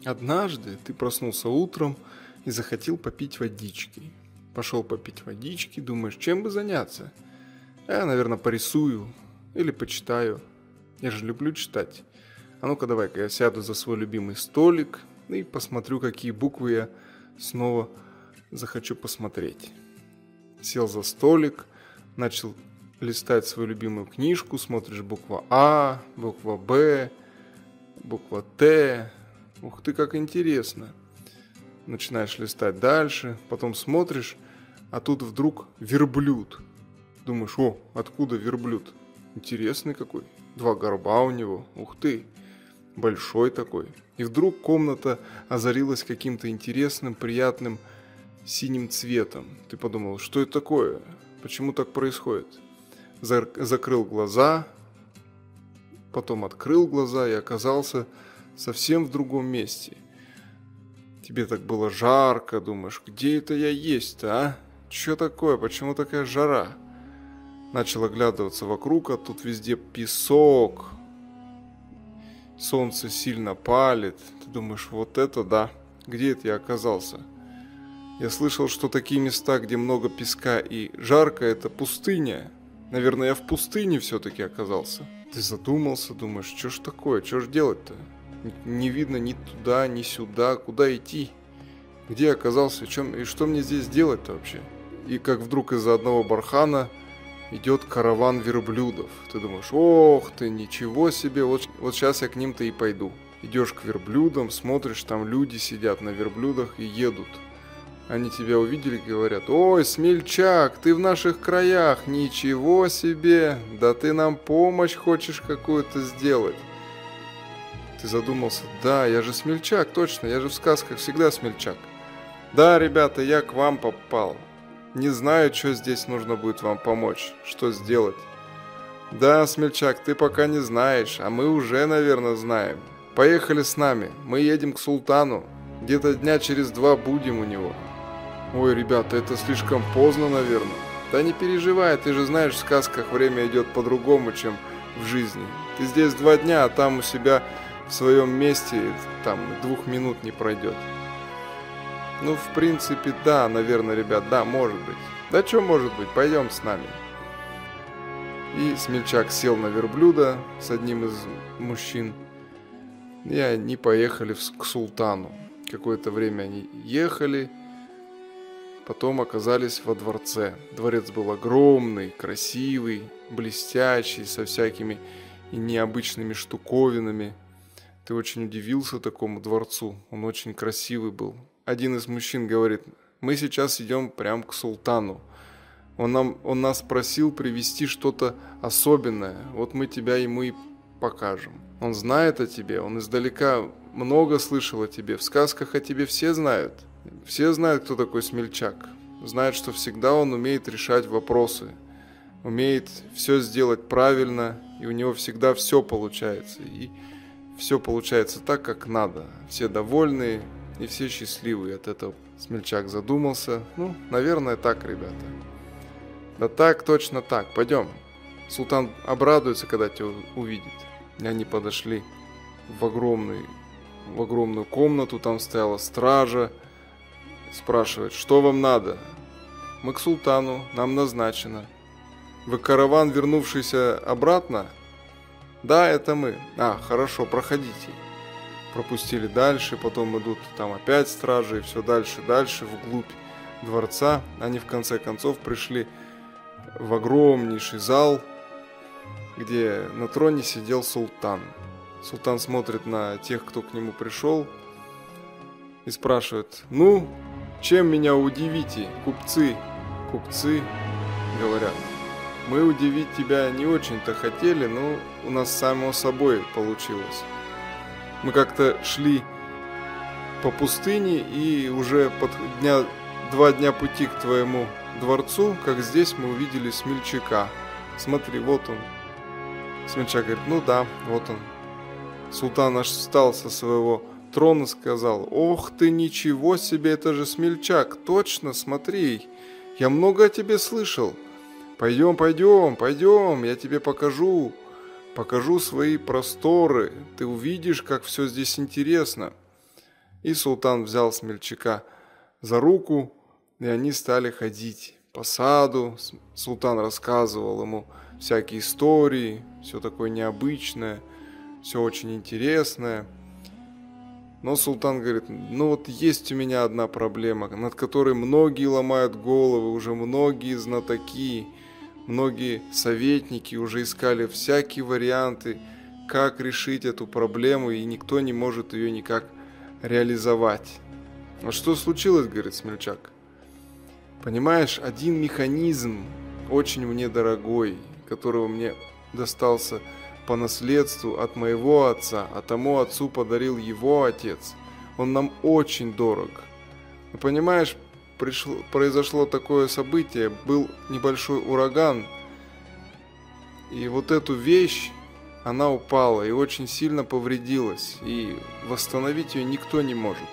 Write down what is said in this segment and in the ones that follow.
Однажды ты проснулся утром и захотел попить водички. Пошел попить водички, думаешь, чем бы заняться? Я, наверное, порисую или почитаю. Я же люблю читать. А ну-ка давай-ка я сяду за свой любимый столик и посмотрю, какие буквы я снова захочу посмотреть. Сел за столик, начал листать свою любимую книжку, смотришь буква А, буква Б, буква Т. Ух ты, как интересно. Начинаешь листать дальше, потом смотришь, а тут вдруг верблюд. Думаешь, о, откуда верблюд? Интересный какой. 2 горба у него, ух ты, большой такой. И вдруг комната озарилась каким-то интересным, приятным синим цветом. Ты подумал, что это такое? Почему так происходит? Закрыл глаза, потом открыл глаза и оказался совсем в другом месте. Тебе так было жарко, думаешь, где это я есть-то, а? Что такое, почему такая жара? Начал оглядываться вокруг, а тут везде песок. Солнце сильно палит. Ты думаешь, вот это да, где это я оказался? Я слышал, что такие места, где много песка и жарко, это пустыня. Наверное, я в пустыне все-таки оказался. Ты задумался, думаешь, что ж такое, что ж делать-то? Не видно ни туда, ни сюда, куда идти? Где я оказался, и что мне здесь делать-то вообще? И как вдруг из-за одного бархана идет караван верблюдов. Ты думаешь, ох ты, ничего себе, вот сейчас я к ним-то и пойду. Идешь к верблюдам, смотришь, там люди сидят на верблюдах и едут. Они тебя увидели и говорят, ой, смельчак, ты в наших краях, ничего себе, да ты нам помощь хочешь какую-то сделать. Ты задумался, да, я же смельчак, точно, я же в сказках всегда смельчак. Да, ребята, я к вам попал. Не знаю, что здесь нужно будет вам помочь, что сделать. Да, смельчак, ты пока не знаешь, а мы уже, наверное, знаем. Поехали с нами, мы едем к султану. Где-то дня через 2 будем у него. Ой, ребята, это слишком поздно, наверное. Да не переживай, ты же знаешь, в сказках время идет по-другому, чем в жизни. Ты здесь 2 дня, а там у себя в своем месте там 2 минут не пройдет. Ну, в принципе, да, наверное, ребят, да, может быть. Да что может быть, пойдем с нами. И смельчак сел на верблюда с одним из мужчин. И они поехали к султану. Какое-то время они ехали, потом оказались во дворце. Дворец был огромный, красивый, блестящий, со всякими и необычными штуковинами. Ты очень удивился такому дворцу, он очень красивый был. Один из мужчин говорит, мы сейчас идем прямо к султану. Он нас просил привезти что-то особенное, вот мы тебя ему и покажем. Он знает о тебе, он издалека много слышал о тебе, в сказках о тебе все знают. Все знают, кто такой смельчак. Знают, что всегда он умеет решать вопросы, умеет все сделать правильно, и у него всегда все получается. И все получается так, как надо. Все довольны и все счастливые от этого. Смельчак задумался. Ну, наверное, так, ребята. Да так, точно так. Пойдем. Султан обрадуется, когда тебя увидит. И они подошли в огромную комнату. Там стояла стража. Спрашивает, что вам надо? Мы к султану, нам назначено. Вы караван, вернувшийся обратно? Да, это мы. А, хорошо, проходите. Пропустили дальше, потом идут там опять стражи, и все дальше, вглубь дворца. Они в конце концов пришли в огромнейший зал, где на троне сидел султан. Султан смотрит на тех, кто к нему пришел, и спрашивает, ну, чем меня удивите, купцы? Купцы говорят, мы удивить тебя не очень-то хотели, но у нас само собой получилось. Мы как-то шли по пустыне, и уже 2 дня пути к твоему дворцу, как здесь мы увидели смельчака. Смотри, вот он. Смельчак говорит, ну да, вот он. Султан аж встал со своего трона и сказал, ох ты, ничего себе, это же смельчак, точно, смотри, я много о тебе слышал. Пойдем, я тебе покажу свои просторы, ты увидишь, как все здесь интересно. И султан взял смельчака за руку, и они стали ходить по саду. Султан рассказывал ему всякие истории, все такое необычное, все очень интересное. Но султан говорит: ну вот есть у меня одна проблема, над которой многие ломают головы, уже многие знатоки, многие советники уже искали всякие варианты, как решить эту проблему, и никто не может ее никак реализовать. А что случилось, говорит смельчак? Понимаешь, один механизм очень мне дорогой, которого мне достался по наследству от моего отца, а тому отцу подарил его отец. Он нам очень дорог. Но понимаешь, произошло такое событие, был небольшой ураган, и вот эту вещь, она упала и очень сильно повредилась, и восстановить ее никто не может.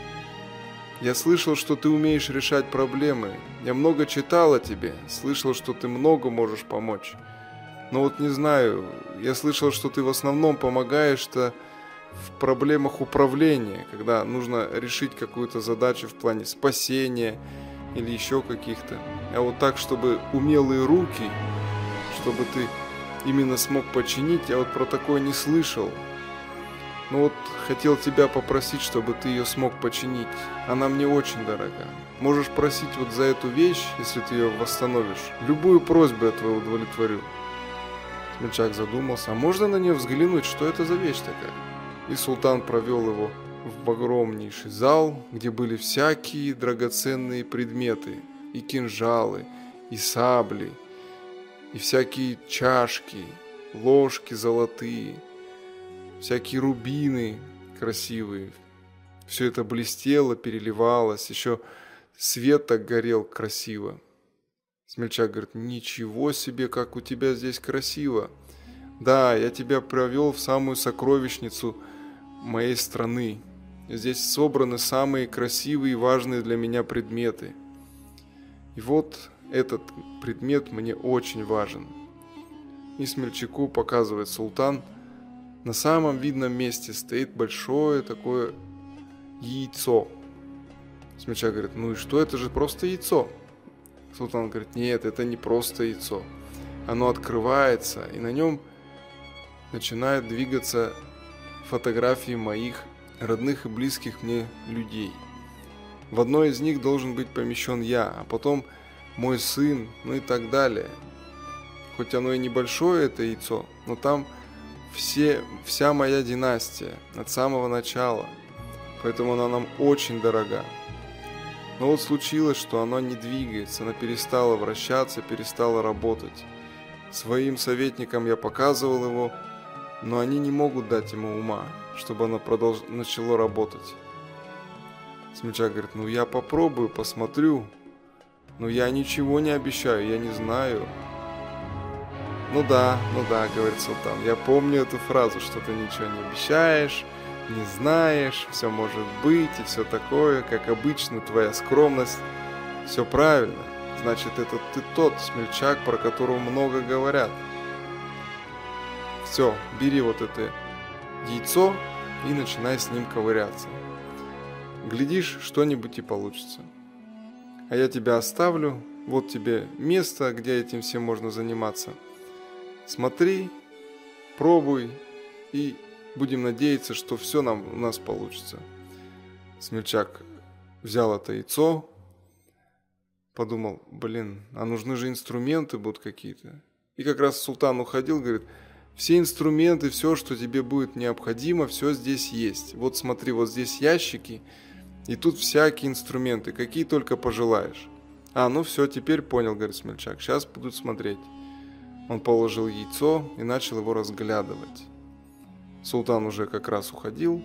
Я слышал, что ты умеешь решать проблемы. Я много читал о тебе, слышал, что ты много можешь помочь. Но вот не знаю, я слышал, что ты в основном помогаешь-то в проблемах управления, когда нужно решить какую-то задачу в плане спасения или еще каких-то. А вот так, чтобы умелые руки, чтобы ты именно смог починить, я вот про такое не слышал. Ну вот хотел тебя попросить, чтобы ты ее смог починить. Она мне очень дорога. Можешь просить вот за эту вещь, если ты ее восстановишь. Любую просьбу я твою удовлетворю. Смельчак задумался, а можно на нее взглянуть, что это за вещь такая? И султан провел его в огромнейший зал, где были всякие драгоценные предметы. И кинжалы, и сабли, и всякие чашки, ложки золотые, всякие рубины красивые. Все это блестело, переливалось, еще свет так горел красиво. Смельчак говорит: ничего себе, как у тебя здесь красиво. Да, я тебя провел в самую сокровищницу моей страны. Здесь собраны самые красивые и важные для меня предметы. И вот этот предмет мне очень важен. И смельчаку показывает султан. На самом видном месте стоит большое такое яйцо. Смельчак говорит: ну и что, это же просто яйцо. Султан говорит: нет, это не просто яйцо. Оно открывается, и на нем начинают двигаться фотографии моих родных и близких мне людей. В одной из них должен быть помещен я, а потом мой сын, ну и так далее. Хоть оно и небольшое, это яйцо, но там вся моя династия от самого начала, поэтому она нам очень дорога. Но вот случилось, что она не двигается, она перестала вращаться, перестала работать. Своим советникам я показывал его, но они не могут дать ему ума, чтобы оно начало работать. Смельчак говорит: ну я попробую, посмотрю, но я ничего не обещаю, я не знаю. Ну да, говорит султан, я помню эту фразу, что ты ничего не обещаешь, не знаешь, все может быть и все такое, как обычно, твоя скромность. Все правильно, значит, это ты тот смельчак, про которого много говорят. Все, бери вот это яйцо и начинай с ним ковыряться. Глядишь, что-нибудь и получится. А я тебя оставлю, вот тебе место, где этим всем можно заниматься. Смотри, пробуй и будем надеяться, что все у нас получится. Смельчак взял это яйцо, подумал: блин, а нужны же инструменты будут какие-то. И как раз султан уходил, говорит: все инструменты, все, что тебе будет необходимо, все здесь есть. Вот смотри, вот здесь ящики, и тут всякие инструменты, какие только пожелаешь. Ну все, теперь понял, говорит смельчак, сейчас будут смотреть. Он положил яйцо и начал его разглядывать. Султан уже как раз уходил,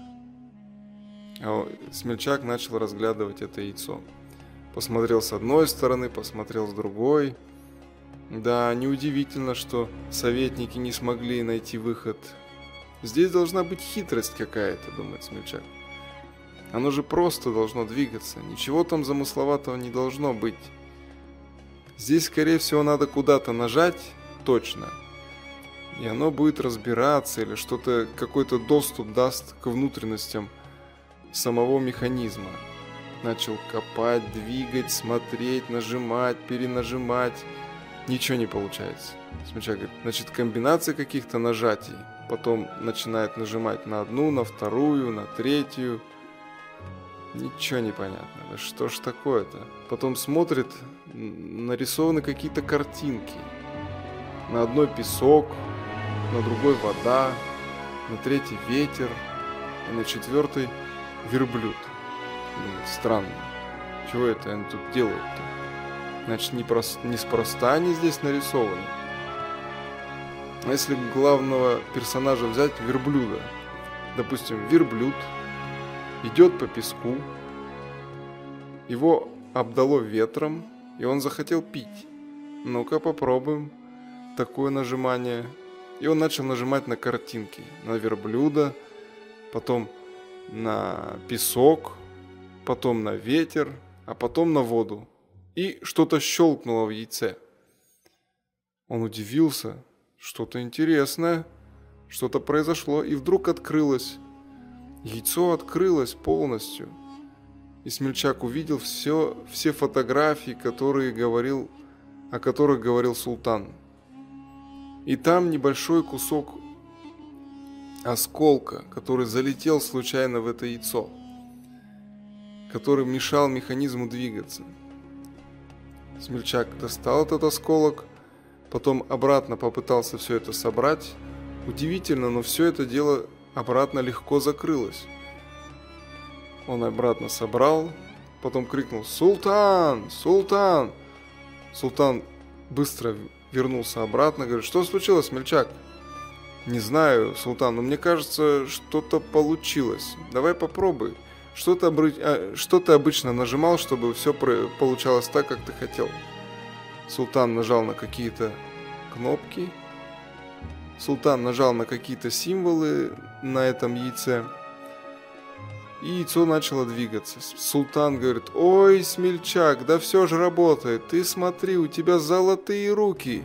а смельчак начал разглядывать это яйцо. Посмотрел с одной стороны, посмотрел с другой. Да, неудивительно, что советники не смогли найти выход. Здесь должна быть хитрость какая-то, думает смельчак. Оно же просто должно двигаться, ничего там замысловатого не должно быть. Здесь, скорее всего, надо куда-то нажать, точно, и оно будет разбираться или что-то, какой-то доступ даст к внутренностям самого механизма. Начал копать, двигать, смотреть, нажимать, перенажимать. Ничего не получается. Смельчак говорит, значит, комбинация каких-то нажатий. Потом начинает нажимать на одну, на вторую, на третью. Ничего не понятно. Да что ж такое-то? Потом смотрит, нарисованы какие-то картинки. На одной песок, на другой вода, на третьей ветер, и на четвертой верблюд. Думает, странно. Чего это они тут делают-то? Значит, неспроста они здесь нарисованы. А если главного персонажа взять верблюда? Допустим, верблюд идет по песку, его обдало ветром, и он захотел пить. Ну-ка попробуем такое нажимание. И он начал нажимать на картинки. На верблюда, потом на песок, потом на ветер, а потом на воду. И что-то щелкнуло в яйце. Он удивился. Что-то интересное. Что-то произошло. И вдруг открылось. Яйцо открылось полностью. И Смельчак увидел все фотографии, о которых говорил Султан. И там небольшой кусок осколка, который залетел случайно в это яйцо, который мешал механизму двигаться. Смельчак достал этот осколок, потом обратно попытался все это собрать. Удивительно, но все это дело обратно легко закрылось. Он обратно собрал, потом крикнул «Султан! Султан!». Султан быстро вернулся обратно, говорит, что случилось, Смельчак? Не знаю, Султан, но мне кажется, что-то получилось. Давай попробуй. Что ты обычно нажимал, чтобы все получалось так, как ты хотел? Султан нажал на какие-то кнопки. Султан нажал на какие-то символы на этом яйце. И яйцо начало двигаться. Султан говорит, ой, Смельчак, да все же работает. Ты смотри, у тебя золотые руки.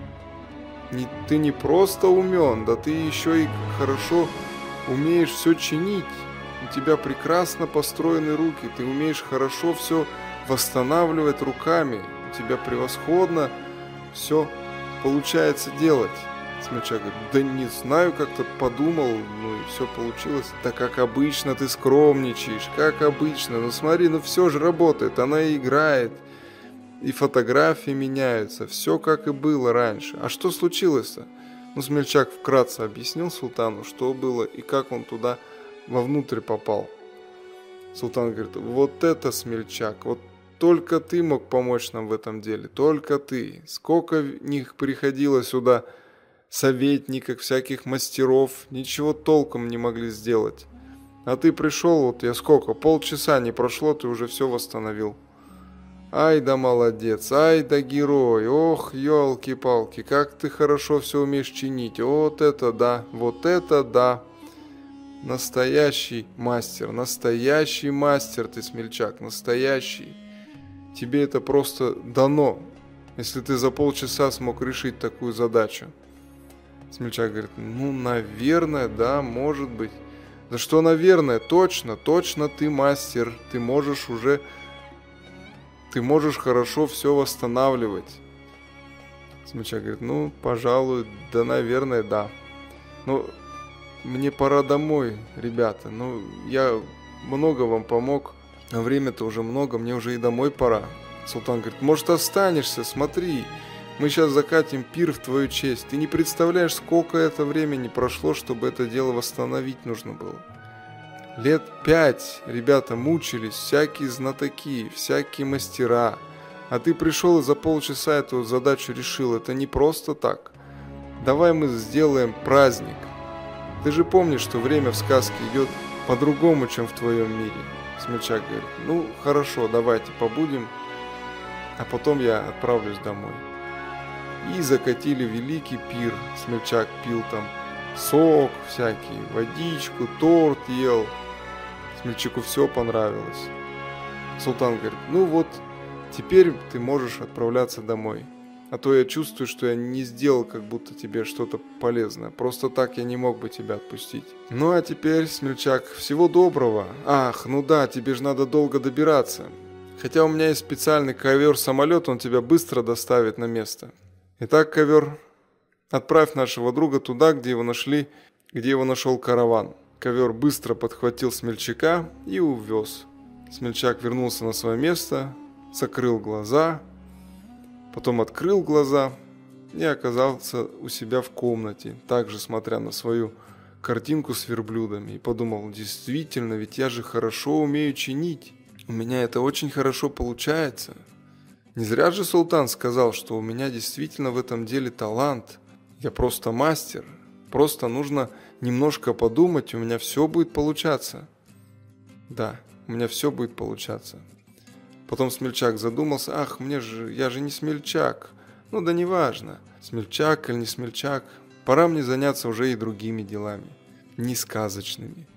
Ты не просто умен, да ты еще и хорошо умеешь все чинить. У тебя прекрасно построены руки. Ты умеешь хорошо все восстанавливать руками. У тебя превосходно все получается делать. Смельчак говорит, да не знаю, как-то подумал, ну и все получилось. Да как обычно ты скромничаешь, как обычно. Ну смотри, ну все же работает, она играет. И фотографии меняются, все как и было раньше. А что случилось-то? Ну Смельчак вкратце объяснил Султану, что было и как он туда вовнутрь попал. Султан говорит, вот это Смельчак, вот только ты мог помочь нам в этом деле, только ты. Сколько них приходило сюда советников, всяких мастеров, ничего толком не могли сделать. А ты пришел, вот я сколько, полчаса не прошло, ты уже все восстановил. Ай да молодец, ай да герой, ох, елки-палки, как ты хорошо все умеешь чинить, вот это да. Настоящий мастер ты, Смельчак, настоящий. Тебе это просто дано, если ты за полчаса смог решить такую задачу. Смельчак говорит, ну, наверное, да, может быть. Да что, наверное, точно ты мастер, ты можешь хорошо все восстанавливать. Смельчак говорит, ну, пожалуй, да, наверное, да. Ну, мне пора домой, ребята. Ну, я много вам помог, а время-то уже много, мне уже и домой пора. Султан говорит, может, останешься, смотри, мы сейчас закатим пир в твою честь. Ты не представляешь, сколько это времени прошло, чтобы это дело восстановить нужно было. Лет 5 ребята мучились, всякие знатоки, всякие мастера. А ты пришел и за полчаса эту задачу решил. Это не просто так. Давай мы сделаем праздник. Ты же помнишь, что время в сказке идет по-другому, чем в твоем мире. Смельчак говорит, ну хорошо, давайте побудем, а потом я отправлюсь домой. И закатили великий пир. Смельчак пил там сок всякий, водичку, торт ел. Смельчаку все понравилось. Султан говорит, ну вот, теперь ты можешь отправляться домой. А то я чувствую, что я не сделал как будто тебе что-то полезное. Просто так я не мог бы тебя отпустить. Ну а теперь, смельчак, всего доброго. Ах, ну да, тебе же надо долго добираться. Хотя у меня есть специальный ковер-самолет, он тебя быстро доставит на место. Итак, ковер, отправь нашего друга туда, где его нашел караван. Ковер быстро подхватил смельчака и увез. Смельчак вернулся на свое место, закрыл глаза, потом открыл глаза и оказался у себя в комнате, также смотря на свою картинку с верблюдами, и подумал: действительно, ведь я же хорошо умею чинить. У меня это очень хорошо получается. Не зря же султан сказал, что у меня действительно в этом деле талант. Я просто мастер. Просто нужно немножко подумать, и у меня все будет получаться. Да, у меня все будет получаться. Потом смельчак задумался: ах, я же не смельчак. Ну да неважно, смельчак или не смельчак. Пора мне заняться уже и другими делами, не сказочными.